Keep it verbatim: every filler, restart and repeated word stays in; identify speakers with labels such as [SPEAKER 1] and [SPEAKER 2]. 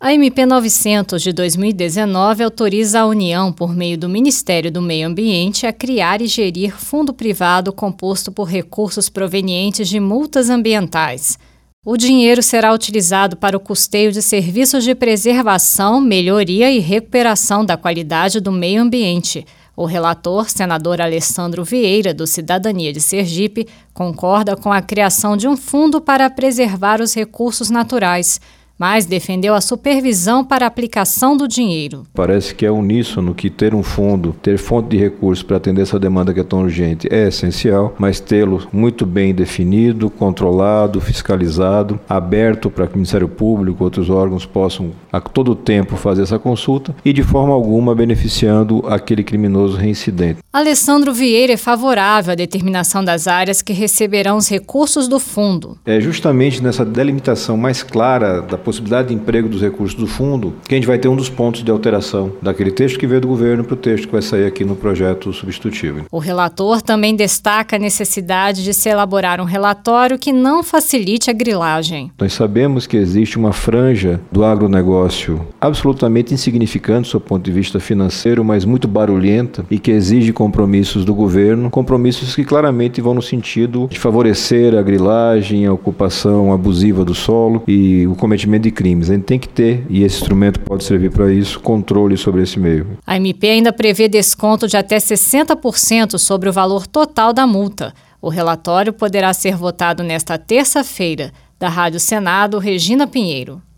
[SPEAKER 1] A M P novecentos de dois mil e dezenove autoriza a União, por meio do Ministério do Meio Ambiente, a criar e gerir fundo privado composto por recursos provenientes de multas ambientais. O dinheiro será utilizado para o custeio de serviços de preservação, melhoria e recuperação da qualidade do meio ambiente. O relator, senador Alessandro Vieira, do Cidadania de Sergipe, concorda com a criação de um fundo para preservar os recursos naturais, mas defendeu a supervisão para a aplicação do dinheiro.
[SPEAKER 2] Parece que é uníssono que ter um fundo, ter fonte de recursos para atender essa demanda que é tão urgente é essencial, mas tê-lo muito bem definido, controlado, fiscalizado, aberto para que o Ministério Público e outros órgãos possam a todo tempo fazer essa consulta e de forma alguma beneficiando aquele criminoso reincidente.
[SPEAKER 1] Alessandro Vieira é favorável à determinação das áreas que receberão os recursos do fundo.
[SPEAKER 2] É justamente nessa delimitação mais clara da possibilidade de emprego dos recursos do fundo que a gente vai ter um dos pontos de alteração daquele texto que veio do governo para o texto que vai sair aqui no projeto substitutivo.
[SPEAKER 1] O relator também destaca a necessidade de se elaborar um relatório que não facilite a grilagem.
[SPEAKER 2] Nós sabemos que existe uma franja do agronegócio absolutamente insignificante do seu ponto de vista financeiro, mas muito barulhenta e que exige compromissos do governo, compromissos que claramente vão no sentido de favorecer a grilagem, a ocupação abusiva do solo e o cometimento de crimes. A gente tem que ter, e esse instrumento pode servir para isso, controle sobre esse meio.
[SPEAKER 1] A M P ainda prevê desconto de até sessenta por cento sobre o valor total da multa. O relatório poderá ser votado nesta terça-feira. Da Rádio Senado, Regina Pinheiro.